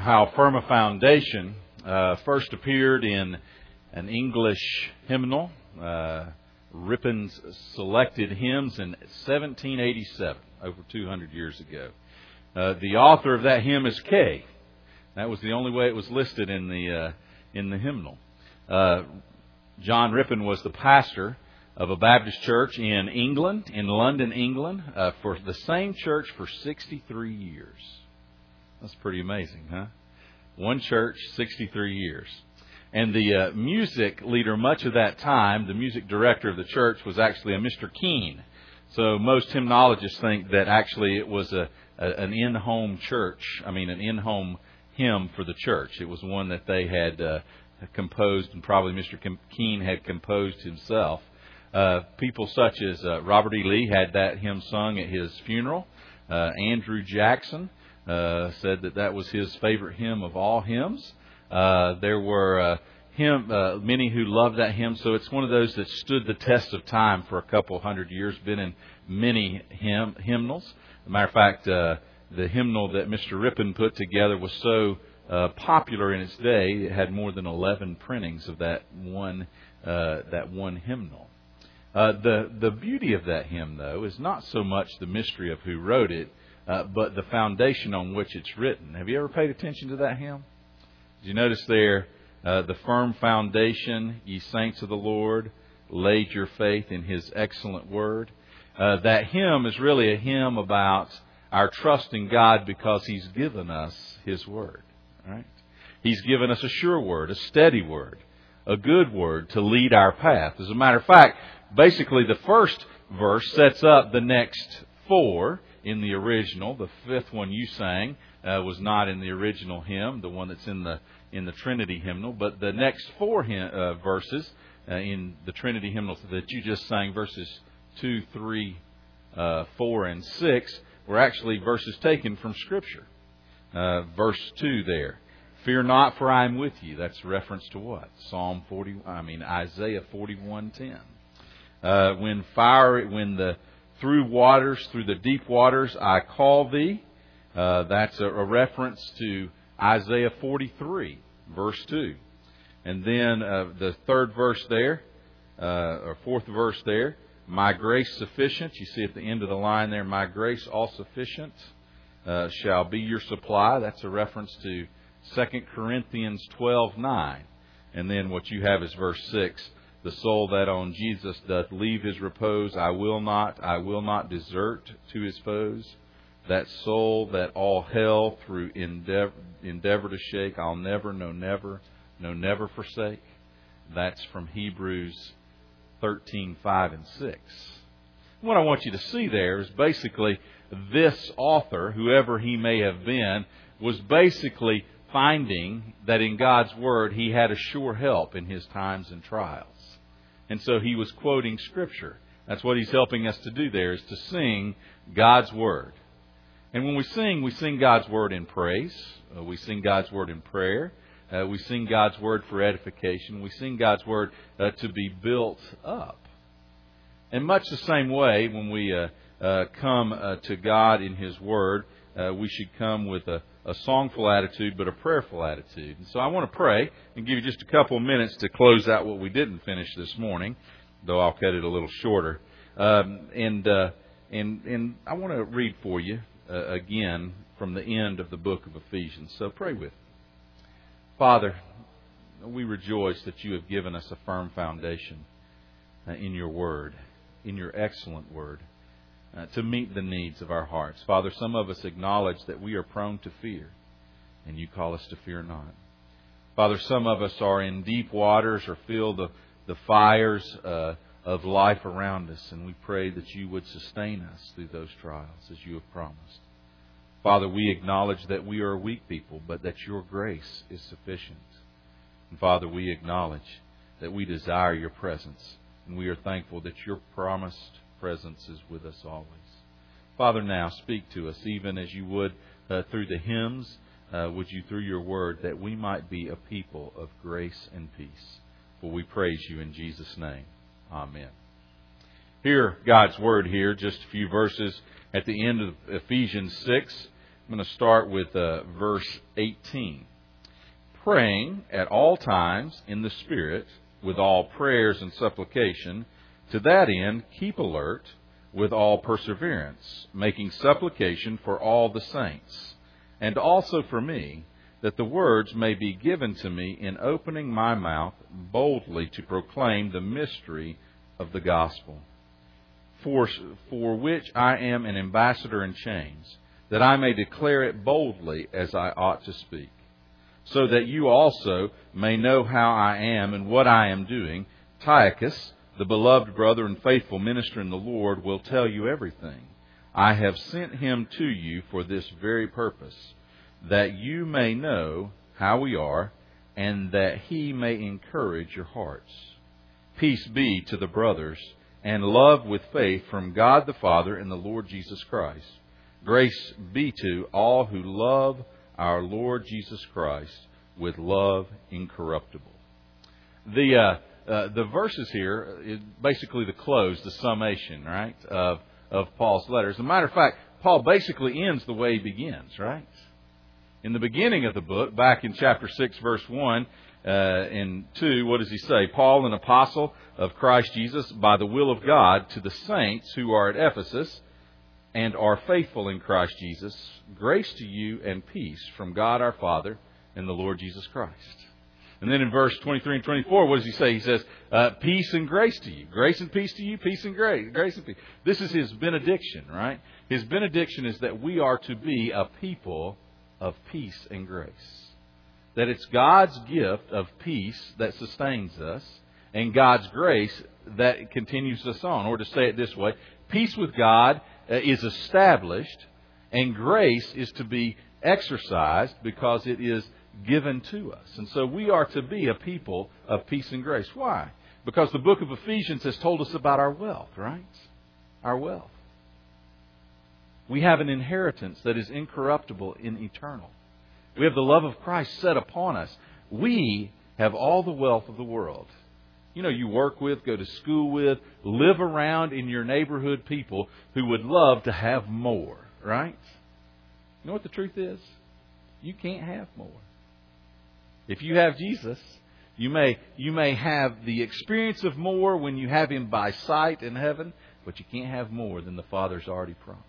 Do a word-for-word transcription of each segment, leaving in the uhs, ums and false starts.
how Firm a Foundation uh, first appeared in an English hymnal, uh, Rippon's Selected Hymns, in seventeen eighty-seven, over two hundred years ago. Uh, the author of that hymn is Kay. That was the only way it was listed in the uh, in the hymnal. Uh, John Rippon was the pastor of a Baptist church in England, in London, England, uh, for the same church for sixty-three years. That's pretty amazing, huh? One church, sixty-three years. And the uh, music leader much of that time, the music director of the church, was actually a Mister Keene. So most hymnologists think that actually it was a, a an in-home church, I mean an in-home hymn for the church. It was one that they had uh, composed, and probably Mister Keene had composed himself. Uh, people such as uh, Robert E. Lee had that hymn sung at his funeral. Uh, Andrew Jackson uh, said that that was his favorite hymn of all hymns. Uh, there were uh, hymn, uh, many who loved that hymn, so it's one of those that stood the test of time for a couple hundred years, been in many hymn, hymnals. As a matter of fact, uh, the hymnal that Mister Rippon put together was so uh, popular in its day, it had more than eleven printings of that one uh, that one hymnal. Uh, the the beauty of that hymn, though, is not so much the mystery of who wrote it, uh, but the foundation on which it's written. Have you ever paid attention to that hymn? Did you notice there, uh, the firm foundation, ye saints of the Lord, laid your faith in His excellent word? Uh, that hymn is really a hymn about our trust in God because He's given us His word. Right? He's given us a sure word, a steady word, a good word to lead our path. As a matter of fact, basically the first verse sets up the next four in the original. The fifth one you sang uh, was not in the original hymn, the one that's in the in the Trinity hymnal. But the next four hymn, uh, verses uh, in the Trinity hymnal that you just sang, verses two, three, uh, four, and six, were actually verses taken from Scripture. Uh, verse two there. Fear not, for I am with you. That's reference to what? Psalm forty. I mean Isaiah forty-one ten. Uh, when fire, when the through waters, through the deep waters, I call thee. Uh, that's a, a reference to Isaiah forty-three, verse two. And then uh, the third verse there, uh, or fourth verse there, my grace sufficient. You see at the end of the line there, my grace all sufficient uh, shall be your supply. That's a reference to Second Corinthians twelve nine. And then what you have is verse six. The soul that on Jesus doth leave his repose, I will not, I will not desert to his foes. That soul that all hell through endeavor, endeavor to shake, I'll never, no never, no never forsake. That's from Hebrews thirteen five and six. What I want you to see there is basically this author, whoever he may have been, was basically finding that in God's Word he had a sure help in his times and trials. And so he was quoting Scripture. That's what he's helping us to do there, is to sing God's Word. And when we sing, we sing God's Word in praise. Uh, we sing God's Word in prayer. Uh, we sing God's Word for edification. We sing God's Word uh, to be built up. In much the same way, when we uh, uh, come uh, to God in His Word, uh, we should come with a, a songful attitude, but a prayerful attitude. And so I want to pray and give you just a couple of minutes to close out what we didn't finish this morning, though I'll cut it a little shorter. Um, and, uh, and, and I want to read for you uh, again from the end of the book of Ephesians. So pray with me. Father, we rejoice that you have given us a firm foundation uh, in your Word, in your excellent Word, uh, to meet the needs of our hearts. Father, some of us acknowledge that we are prone to fear, and you call us to fear not. Father, some of us are in deep waters or feel the, the fires uh, of life around us, and we pray that you would sustain us through those trials as you have promised. Father, we acknowledge that we are a weak people, but that your grace is sufficient. And Father, we acknowledge that we desire your presence, and we are thankful that your promised presence is with us always. Father, now speak to us, even as you would uh, through the hymns, uh, would you through your word, that we might be a people of grace and peace. For we praise you in Jesus' name. Amen. Hear God's word here, just a few verses at the end of Ephesians six. I'm going to start with uh, verse eighteen. Praying at all times in the Spirit with all prayers and supplication, to that end keep alert with all perseverance, making supplication for all the saints, and also for me, that the words may be given to me in opening my mouth boldly to proclaim the mystery of the gospel, for, for which I am an ambassador in chains, that I may declare it boldly as I ought to speak, so that you also may know how I am and what I am doing. Tychicus, the beloved brother and faithful minister in the Lord, will tell you everything. I have sent him to you for this very purpose, that you may know how we are, and that he may encourage your hearts. Peace be to the brothers, and love with faith from God the Father and the Lord Jesus Christ. Grace be to all who love our Lord Jesus Christ with love incorruptible. The uh, uh, the verses here is basically the close, the summation, right, of of Paul's letter. As a matter of fact, Paul basically ends the way he begins, right? In the beginning of the book, back in chapter six, verse one uh, and two, what does he say? Paul, an apostle of Christ Jesus, by the will of God, to the saints who are at Ephesus and are faithful in Christ Jesus, grace to you and peace from God our Father and the Lord Jesus Christ. And then in verse twenty-three and twenty-four, what does he say? He says, uh, peace and grace to you. Grace and peace to you, peace and grace. Grace and peace. This is his benediction, right? His benediction is that we are to be a people of peace and grace. That it's God's gift of peace that sustains us, and God's grace that continues us on. Or to say it this way, peace with God is established, and grace is to be exercised because it is given to us. And so we are to be a people of peace and grace. Why? Because the book of Ephesians has told us about our wealth, right? Our wealth. We have an inheritance that is incorruptible and eternal. We have the love of Christ set upon us. We have all the wealth of the world. You know, you work with, go to school with, live around in your neighborhood people who would love to have more, right? You know what the truth is? You can't have more. If you have Jesus, you may you may have the experience of more when you have Him by sight in heaven, but you can't have more than the Father's already promised.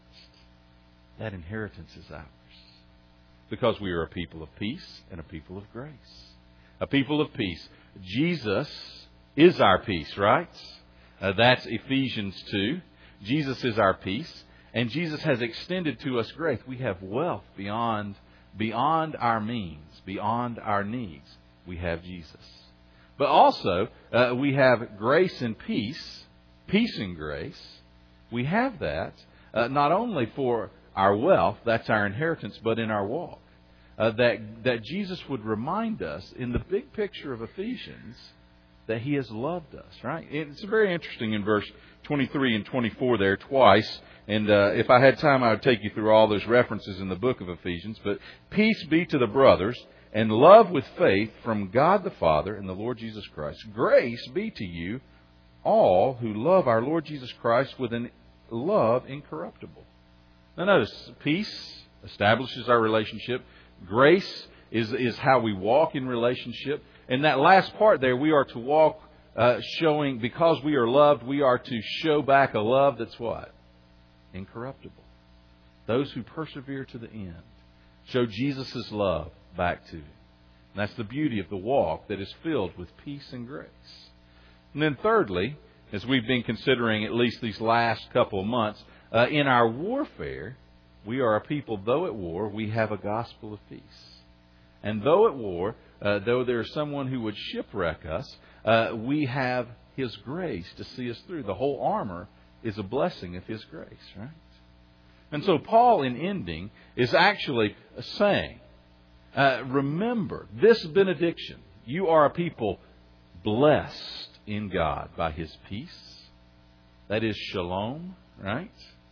That inheritance is ours. Because we are a people of peace and a people of grace. A people of peace. Jesus is our peace, right? Uh, that's Ephesians two. Jesus is our peace. And Jesus has extended to us grace. We have wealth beyond, beyond our means, beyond our needs. We have Jesus. But also, uh, we have grace and peace, peace and grace. We have that uh, not only for our wealth, that's our inheritance, but in our walk. Uh, that, that Jesus would remind us in the big picture of Ephesians that He has loved us, right? It's very interesting in verse twenty-three and twenty-four there twice. And uh, if I had time, I would take you through all those references in the book of Ephesians. But peace be to the brothers, and love with faith from God the Father and the Lord Jesus Christ. Grace be to you all who love our Lord Jesus Christ with a love incorruptible. Now notice, peace establishes our relationship. Grace is, is how we walk in relationship. And that last part there, we are to walk uh, showing, because we are loved, we are to show back a love that's what? Incorruptible. Those who persevere to the end show Jesus' love back to you. And that's the beauty of the walk that is filled with peace and grace. And then thirdly, as we've been considering at least these last couple of months, uh, in our warfare, we are a people, though at war, we have a gospel of peace. And though at war, uh, though there is someone who would shipwreck us, uh, we have His grace to see us through. The whole armor is a blessing of His grace, right? And so Paul, in ending, is actually saying, uh, remember this benediction. You are a people blessed in God by His peace. That is shalom, right?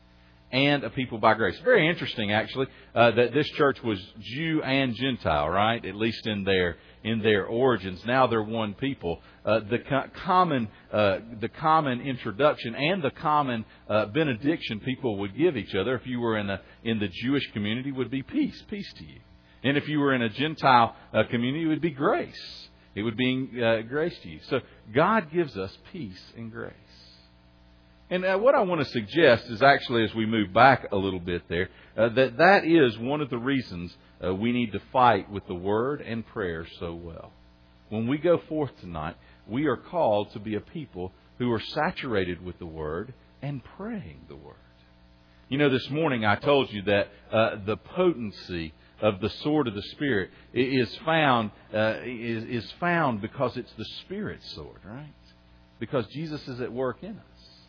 and a people by grace. Very interesting, actually, uh, that this church was Jew and Gentile, right? At least in their in their origins. Now they're one people. Uh, the co- common uh, the common introduction and the common uh, benediction people would give each other, if you were in a in the Jewish community, would be peace, peace to you. And if you were in a Gentile uh, community, it would be grace. It would be uh, grace to you. So God gives us peace and grace. And uh, what I want to suggest is actually, as we move back a little bit there, uh, that that is one of the reasons uh, we need to fight with the Word and prayer so well. When we go forth tonight, we are called to be a people who are saturated with the Word and praying the Word. You know, this morning I told you that uh, the potency of the sword of the Spirit is found uh, is, is found because it's the Spirit's sword, right? Because Jesus is at work in us.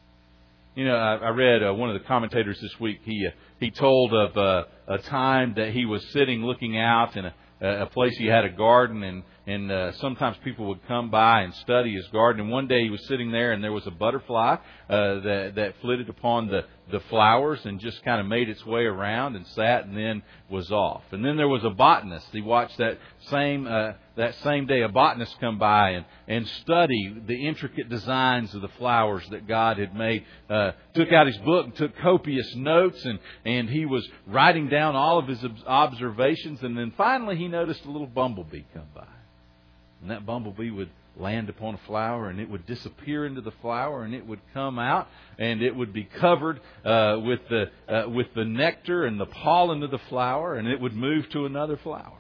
You know, I, I read uh, one of the commentators this week. He uh, he told of uh, a time that he was sitting looking out in a, a place he had a garden, and and uh, sometimes people would come by and study his garden. And one day he was sitting there, and there was a butterfly uh, that that flitted upon the the flowers and just kind of made its way around and sat and then was off. And then there was a botanist. He watched that same uh, that same day a botanist come by and, and study the intricate designs of the flowers that God had made. Uh, took out his book and took copious notes, and, and he was writing down all of his observations. And then finally he noticed a little bumblebee come by. And that bumblebee would land upon a flower, and it would disappear into the flower, and it would come out, and it would be covered uh, with the uh, with the nectar and the pollen of the flower, and it would move to another flower.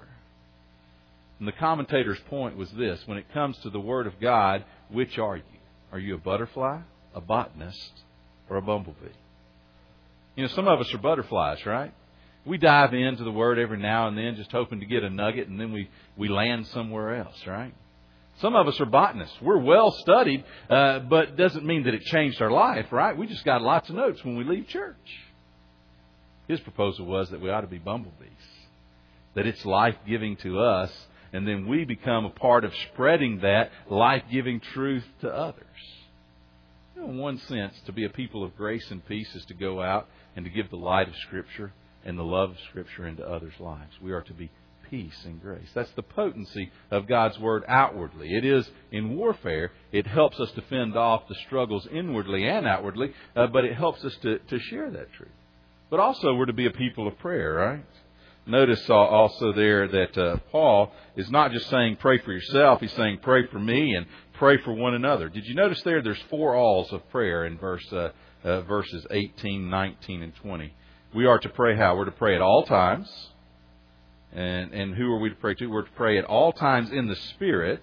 And the commentator's point was this: when it comes to the Word of God, which are you? Are you a butterfly, a botanist, or a bumblebee? You know, some of us are butterflies, right? We dive into the Word every now and then, just hoping to get a nugget, and then we, we land somewhere else, right? Some of us are botanists. We're well studied, uh, but doesn't mean that it changed our life, right? We just got lots of notes when we leave church. His proposal was that we ought to be bumblebees, that it's life-giving to us, and then we become a part of spreading that life-giving truth to others. You know, in one sense, to be a people of grace and peace is to go out and to give the light of Scripture and the love of Scripture into others' lives. We are to be peace and grace. That's the potency of God's Word outwardly. It is in warfare. It helps us to fend off the struggles inwardly and outwardly, uh, but it helps us to, to share that truth. But also we're to be a people of prayer, right? Notice also there that uh, Paul is not just saying pray for yourself. He's saying pray for me and pray for one another. Did you notice there there's four alls of prayer in verse uh, uh, verses eighteen, nineteen, and twenty. We are to pray how? We're to pray at all times. And, and who are we to pray to? We're to pray at all times in the Spirit.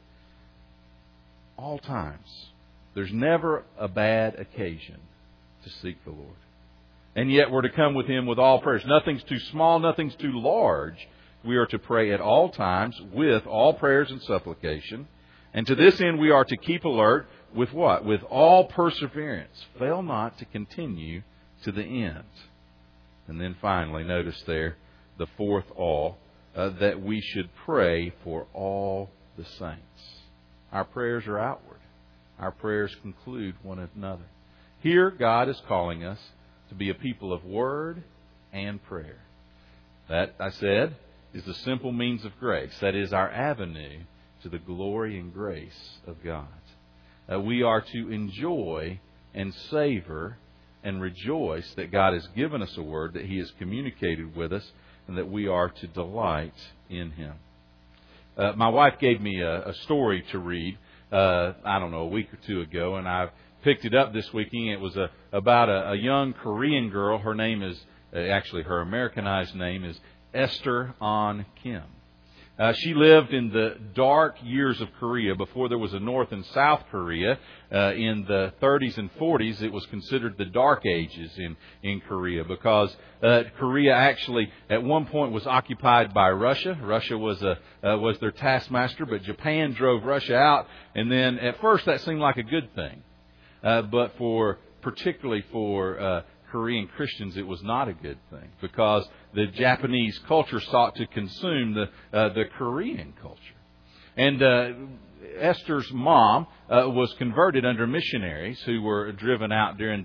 All times. There's never a bad occasion to seek the Lord. And yet we're to come with Him with all prayers. Nothing's too small, nothing's too large. We are to pray at all times with all prayers and supplication. And to this end we are to keep alert with what? With all perseverance. Fail not to continue to the end. And then finally, notice there, the fourth all, uh, that we should pray for all the saints. Our prayers are outward. Our prayers conclude one another. Here, God is calling us to be a people of word and prayer. That, I said, is the simple means of grace. That is our avenue to the glory and grace of God. Uh, we are to enjoy and savor and rejoice that God has given us a word, that He has communicated with us, and that we are to delight in Him. Uh, my wife gave me a, a story to read, uh, I don't know, a week or two ago, and I've picked it up this weekend. It was a, about a, a young Korean girl. Her name is, uh, actually her Americanized name is Esther An Kim. Uh, she lived in the dark years of Korea before there was a North and South Korea. Uh, in the thirties and forties, it was considered the Dark Ages in, in Korea because uh, Korea actually at one point was occupied by Russia. Russia was a uh, was their taskmaster, but Japan drove Russia out. And then at first that seemed like a good thing, uh, but for particularly for uh, Korean Christians, it was not a good thing because the Japanese culture sought to consume the uh, the Korean culture. And uh, Esther's mom uh, was converted under missionaries who were driven out during the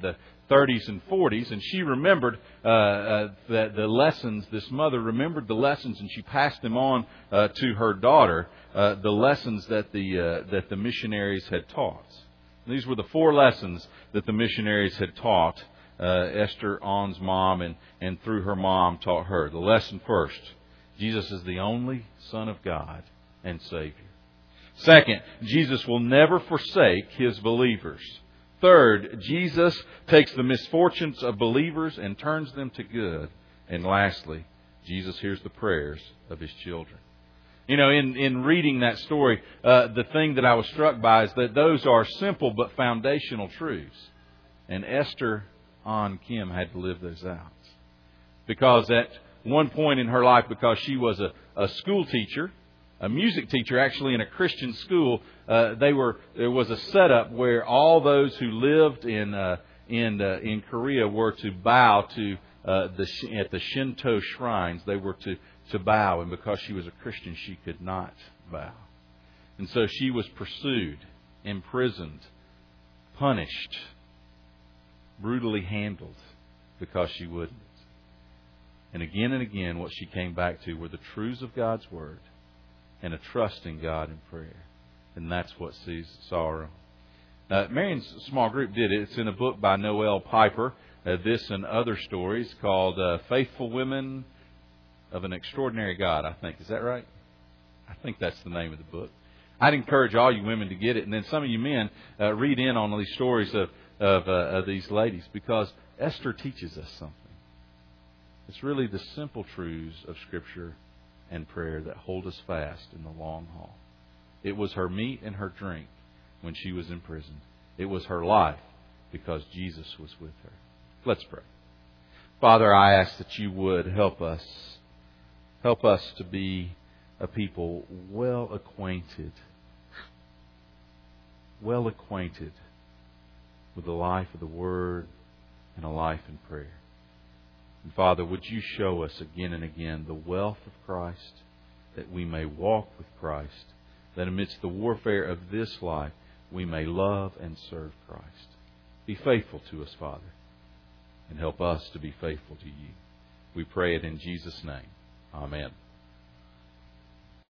thirties and forties, and she remembered uh, uh, the, the lessons. This mother remembered the lessons, and she passed them on uh, to her daughter. Uh, the lessons that the uh, that the missionaries had taught. These were the four lessons that the missionaries had taught uh, Esther On's mom, and and through her mom taught her. The lesson first: Jesus is the only Son of God and Savior. Second, Jesus will never forsake His believers. Third, Jesus takes the misfortunes of believers and turns them to good. And lastly, Jesus hears the prayers of His children. You know, in, in reading that story, uh, the thing that I was struck by is that those are simple but foundational truths. And Esther On Kim had to live those out. Because at one point in her life, because she was a, a school teacher, a music teacher actually in a Christian school, uh, they were there was a setup where all those who lived in uh, in uh, in Korea were to bow to uh, the at the Shinto shrines. They were to, to bow, and because she was a Christian, she could not bow. And so she was pursued, imprisoned, punished, brutally handled because she wouldn't. And again and again, what she came back to were the truths of God's Word and a trust in God in prayer. And that's what sees sorrow. Uh, Marion's small group did it. It's in a book by Noel Piper. Uh, this and other stories called uh, Faithful Women of an Extraordinary God, I think. Is that right? I think that's the name of the book. I'd encourage all you women to get it. And then some of you men, uh, read in on these stories of, of, uh, of these ladies. Because Esther teaches us something. It's really the simple truths of Scripture and prayer that hold us fast in the long haul. It was her meat and her drink when she was imprisoned. It was her life because Jesus was with her. Let's pray. Father, I ask that you would help us. Help us to be a people well acquainted. Well acquainted with the life of the Word and a life in prayer. And Father, would you show us again and again the wealth of Christ, that we may walk with Christ, that amidst the warfare of this life, we may love and serve Christ. Be faithful to us, Father, and help us to be faithful to you. We pray it in Jesus' name. Amen.